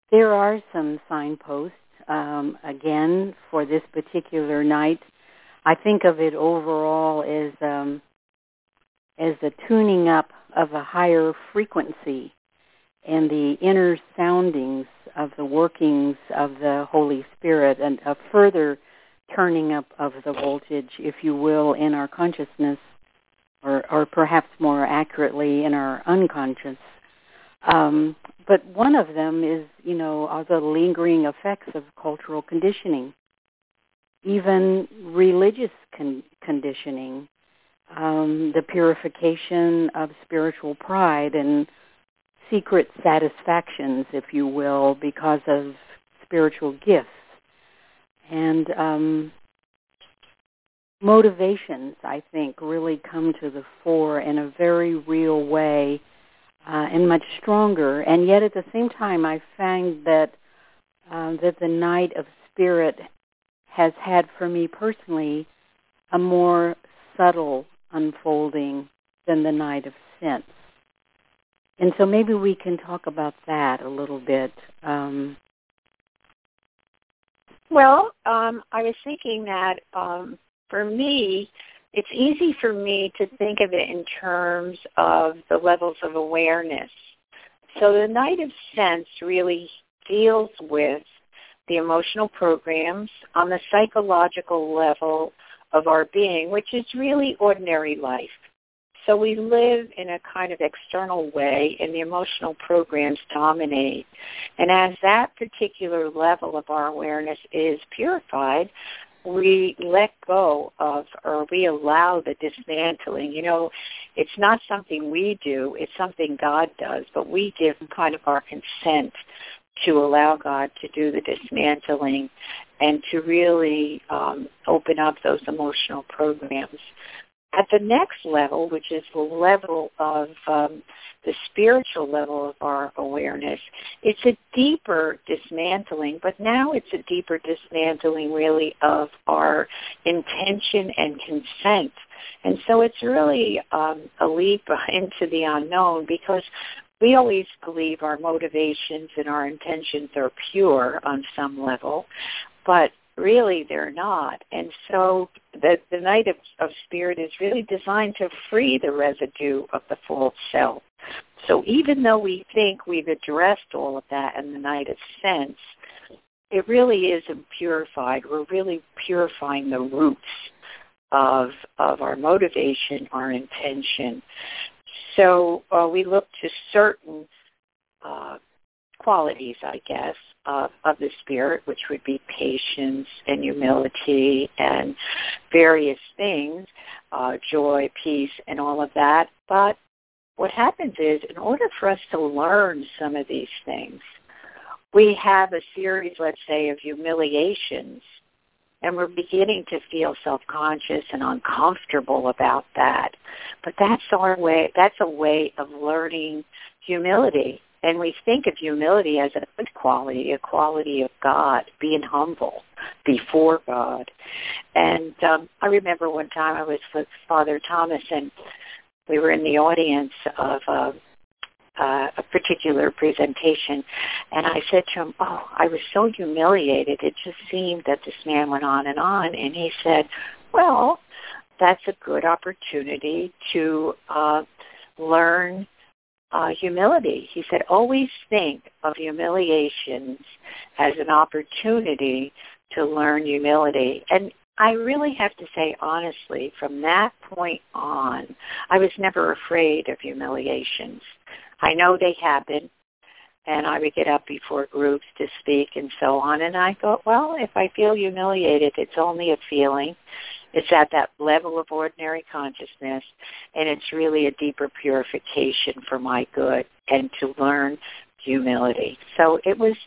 There are some signposts, again, for this particular night. I think of it overall as the tuning up of a higher frequency and the inner soundings of the workings of the Holy Spirit, and a further turning up of the voltage, if you will, in our consciousness, or perhaps more accurately in our unconscious. But one of them is, are the lingering effects of cultural conditioning, even religious conditioning, the purification of spiritual pride and secret satisfactions, if you will, because of spiritual gifts. And motivations, I think, really come to the fore in a very real way and much stronger. And yet at the same time, I find that the night of spirit has had for me personally a more subtle unfolding than the night of sense. And so maybe we can talk about that a little bit. I was thinking that for me, it's easy for me to think of it in terms of the levels of awareness. So the night of sense really deals with the emotional programs on the psychological level of our being, which is really ordinary life. So we live in a kind of external way, and the emotional programs dominate. And as that particular level of our awareness is purified, we let go of, or we allow the dismantling. It's not something we do, it's something God does, but we give kind of our consent to allow God to do the dismantling and to really open up those emotional programs. At the next level, which is the level of the spiritual level of our awareness, it's a deeper dismantling, but now it's a deeper dismantling really of our intention and consent. And so it's really a leap into the unknown, because we always believe our motivations and our intentions are pure on some level, but really they're not. And so the night of spirit is really designed to free the residue of the false self. So even though we think we've addressed all of that in the night of sense, it really isn't purified. We're really purifying the roots of our motivation, our intention. So we look to certain qualities, I guess, of the spirit, which would be patience and humility and various things, joy, peace, and all of that. But what happens is, in order for us to learn some of these things, we have a series, let's say, of humiliations, and we're beginning to feel self-conscious and uncomfortable about that. But that's our way. That's a way of learning humility. And we think of humility as a good quality, a quality of God, being humble before God. And I remember one time I was with Father Thomas, and we were in the audience of a particular presentation, and I said to him, I was so humiliated. It just seemed that this man went on, and he said, well, that's a good opportunity to learn humility. He said, always think of humiliations as an opportunity to learn humility. And I really have to say, honestly, from that point on, I was never afraid of humiliations. I know they happen, and I would get up before groups to speak and so on, and I thought, well, if I feel humiliated, it's only a feeling. It's at that level of ordinary consciousness, and it's really a deeper purification for my good and to learn humility. So it was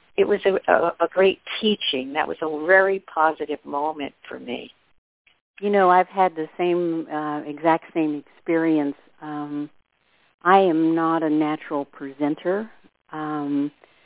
a great teaching. That was a very positive moment for me. I've had the exact same experience. I am not a natural presenter, and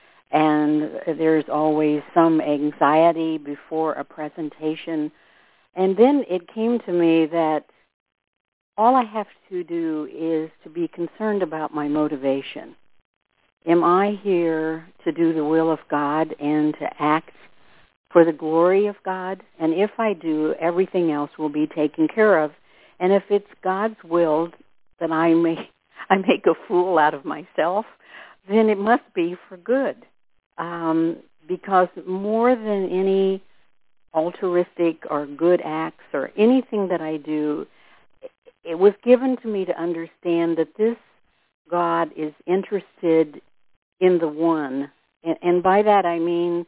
there's always some anxiety before a presentation. And then it came to me that all I have to do is to be concerned about my motivation. am I here to do the will of God and to act for the glory of God? And if I do, everything else will be taken care of. And if it's God's will that I make a fool out of myself, then it must be for good. Because more than any altruistic or good acts or anything that I do, it was given to me to understand that this God is interested in the one. And by that I mean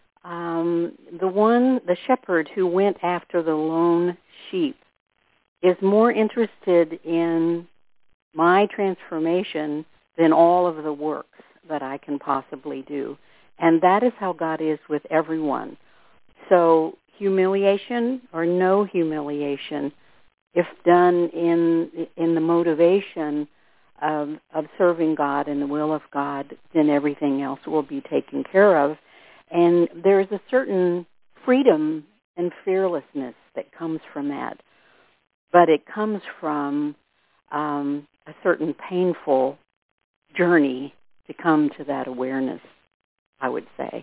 the shepherd who went after the lone sheep is more interested in my transformation than all of the works that I can possibly do. And that is how God is with everyone. So humiliation or no humiliation, if done in the motivation of serving God and the will of God, then everything else will be taken care of. And there's a certain freedom and fearlessness that comes from that. But it comes from a certain painful journey to come to that awareness, I would say.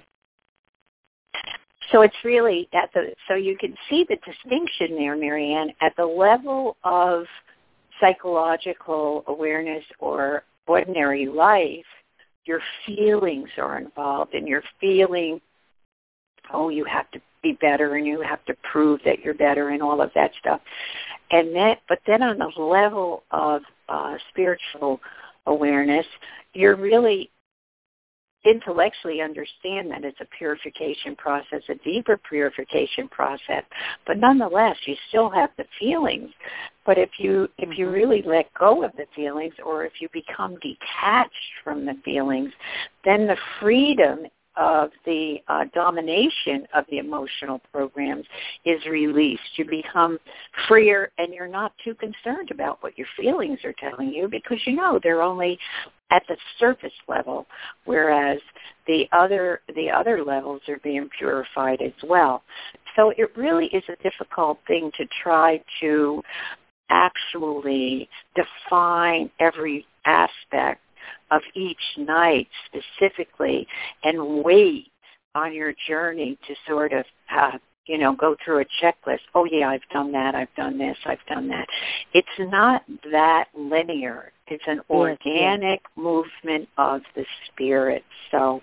So it's really so you can see the distinction there, Marianne, at the level of psychological awareness or ordinary life. Your feelings are involved, and you're feeling, oh, you have to be better, and you have to prove that you're better, and all of that stuff. But then on the level of spiritual awareness, you're really intellectually understand that it's a purification process, a deeper purification process, but nonetheless, you still have the feelings. But if you really let go of the feelings, or if you become detached from the feelings, then the freedom of the domination of the emotional programs is released. You become freer, and you're not too concerned about what your feelings are telling you, because you know they're only at the surface level, whereas the other levels are being purified as well. So it really is a difficult thing to try to actually define every aspect of each night specifically and wait on your journey to sort of go through a checklist. Oh, yeah, I've done that. I've done this. I've done that. It's not that linear. It's an organic movement of the spirit. So,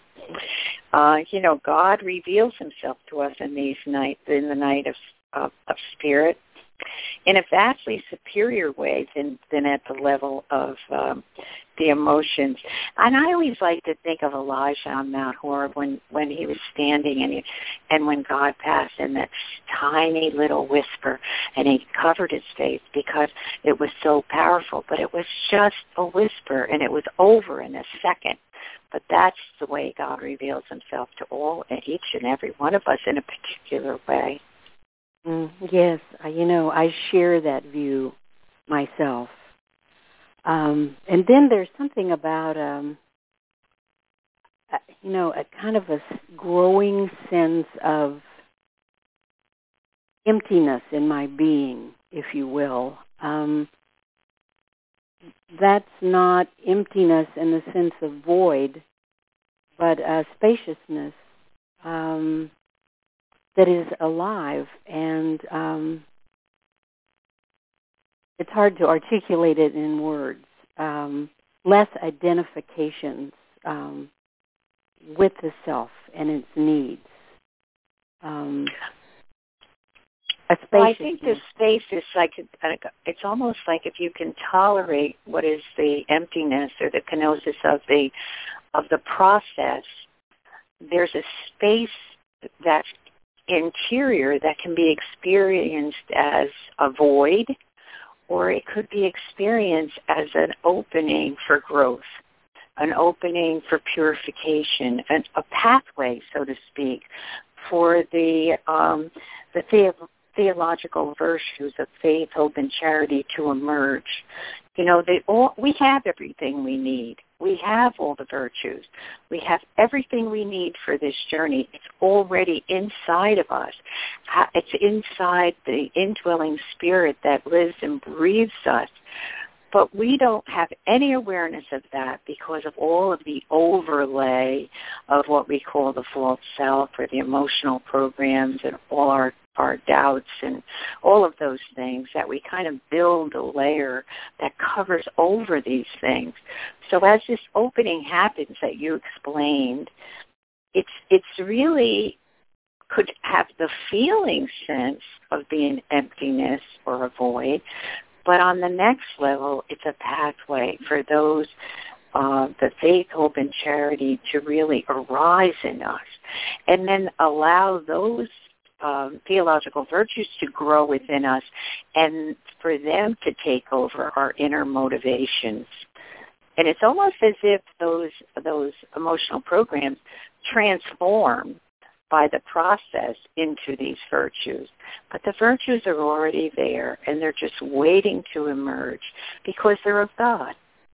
God reveals himself to us in these nights, in the night of spirit, in a vastly superior way than at the level of the emotions. And I always like to think of Elijah on Mount Horeb when he was standing and when God passed in that tiny little whisper, and he covered his face because it was so powerful. But it was just a whisper, and it was over in a second. But that's the way God reveals himself to all and each and every one of us in a particular way. Yes, I share that view myself. And then there's something about, a kind of a growing sense of emptiness in my being, if you will. That's not emptiness in the sense of void, but spaciousness that is alive, and it's hard to articulate it in words. Less identifications with the self and its needs. Well, I think the space is like, it's almost like if you can tolerate what is the emptiness or the kenosis of the process, there's a space that's interior that can be experienced as a void, or it could be experienced as an opening for growth, an opening for purification, a pathway, so to speak, for the theological virtues of faith, hope, and charity to emerge. We have everything we need. We have all the virtues. We have everything we need for this journey. It's already inside of us. It's inside the indwelling spirit that lives and breathes us. But we don't have any awareness of that because of all of the overlay of what we call the false self or the emotional programs and all our doubts and all of those things that we kind of build a layer that covers over these things. So as this opening happens that you explained, it's really could have the feeling sense of being emptiness or a void, but on the next level, it's a pathway for those, the faith, hope, and charity to really arise in us, and then allow those theological virtues to grow within us, and for them to take over our inner motivations. And it's almost as if those emotional programs transform by the process into these virtues. But the virtues are already there, and they're just waiting to emerge because they're of God.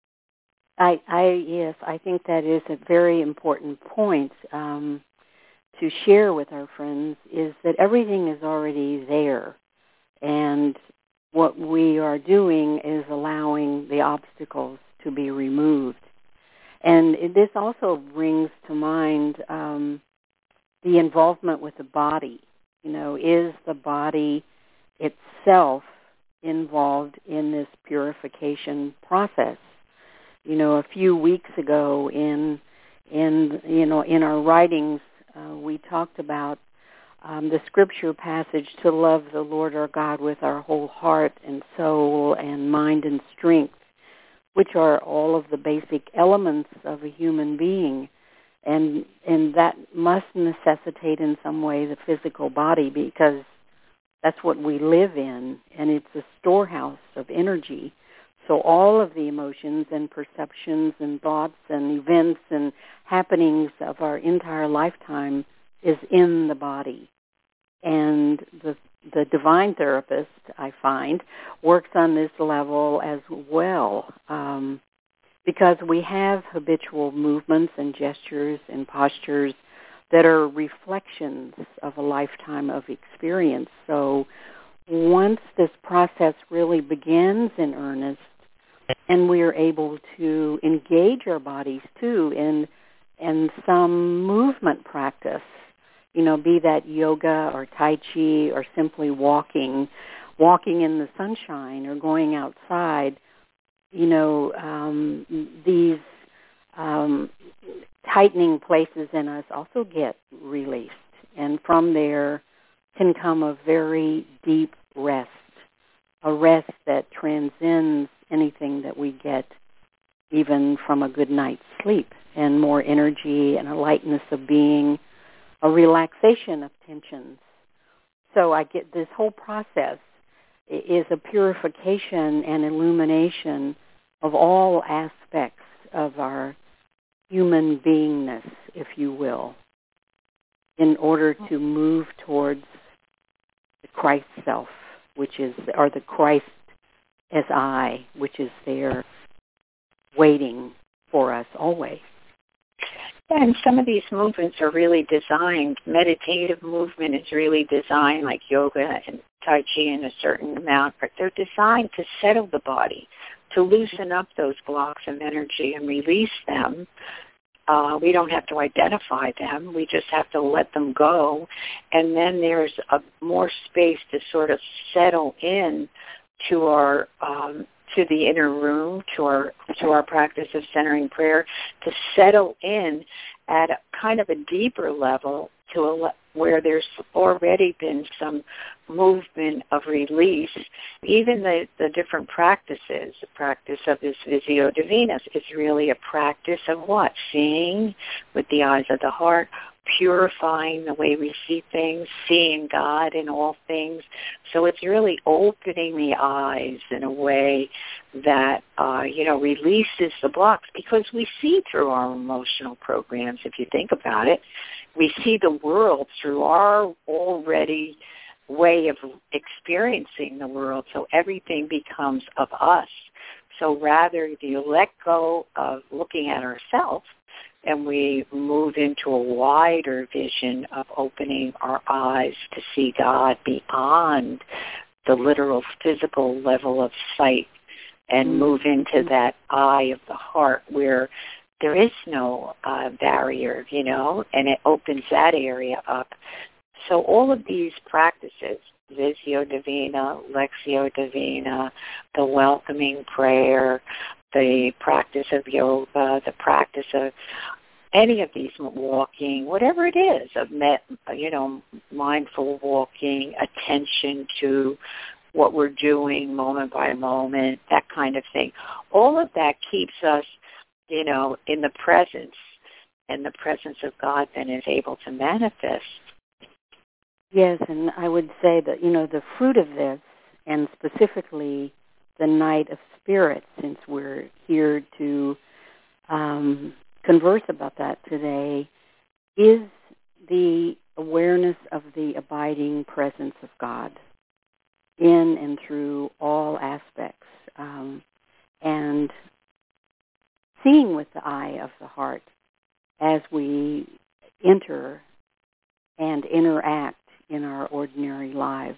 Yes, I think that is a very important point to share with our friends, is that everything is already there. And what we are doing is allowing the obstacles to be removed. And this also brings to mind the involvement with the body. Is the body itself involved in this purification process? A few weeks ago in our writings, we talked about the scripture passage to love the Lord our God with our whole heart and soul and mind and strength, which are all of the basic elements of a human being. And that must necessitate in some way the physical body, because that's what we live in, and it's a storehouse of energy. So all of the emotions and perceptions and thoughts and events and happenings of our entire lifetime is in the body. And the divine therapist, I find, works on this level as well, because we have habitual movements and gestures and postures that are reflections of a lifetime of experience. So once this process really begins in earnest, and we are able to engage our bodies too in some movement practice, be that yoga or Tai Chi or simply walking in the sunshine or going outside, these tightening places in us also get released. And from there can come a very deep rest, a rest that transcends anything that we get even from a good night's sleep, and more energy and a lightness of being, a relaxation of tensions. So I get this whole process is a purification and illumination of all aspects of our human beingness, if you will, in order to move towards the Christ self, or the Christ as I, which is there waiting for us always. And some of these movements are really designed, meditative movement is really designed, like yoga and Tai Chi in a certain amount, but they're designed to settle the body, to loosen up those blocks of energy and release them. We don't have to identify them. We just have to let them go. And then there's more space to sort of settle in to our to the inner room, to our practice of centering prayer, to settle in at a kind of a deeper level where there's already been some movement of release. Even the different practices, the practice of this Visio Divina is really a practice of what? Seeing with the eyes of the heart, purifying the way we see things, seeing God in all things. So it's really opening the eyes in a way that, releases the blocks, because we see through our emotional programs, if you think about it. We see the world through our already way of experiencing the world, so everything becomes of us. So rather you let go of looking at ourselves, and we move into a wider vision of opening our eyes to see God beyond the literal physical level of sight and move into that eye of the heart where there is no barrier, and it opens that area up. So all of these practices, Visio Divina, Lectio Divina, the welcoming prayer, the practice of yoga, the practice of any of these, walking, whatever it is, of mindful walking, attention to what we're doing moment by moment, that kind of thing. All of that keeps us, in the presence, and the presence of God then is able to manifest. Yes, and I would say that, the fruit of this, and specifically the Night of Spirit, since we're here to converse about that today, is the awareness of the abiding presence of God in and through all aspects, and seeing with the eye of the heart as we enter and interact in our ordinary lives.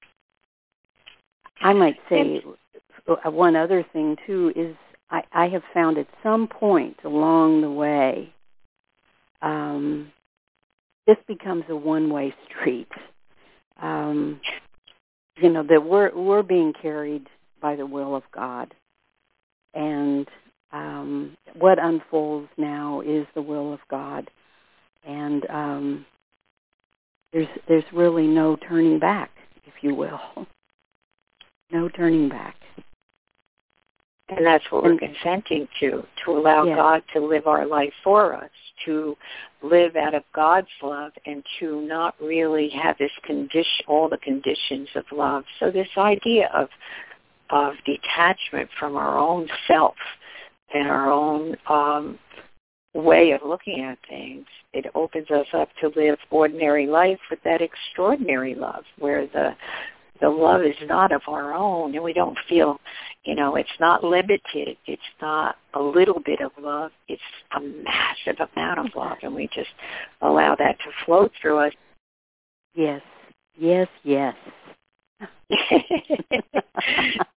I might say one other thing, too, is I have found at some point along the way, this becomes a one-way street. That we're being carried by the will of God, and what unfolds now is the will of God, and there's really no turning back, if you will, no turning back. And that's what we're consenting to allow God to live our life for us, to live out of God's love, and to not really have this all the conditions of love. So this idea of detachment from our own self and our own way of looking at things, it opens us up to live ordinary life with that extraordinary love, where the love is not of our own, and we don't feel, it's not limited. It's not a little bit of love. It's a massive amount of love, and we just allow that to flow through us. Yes, yes, yes.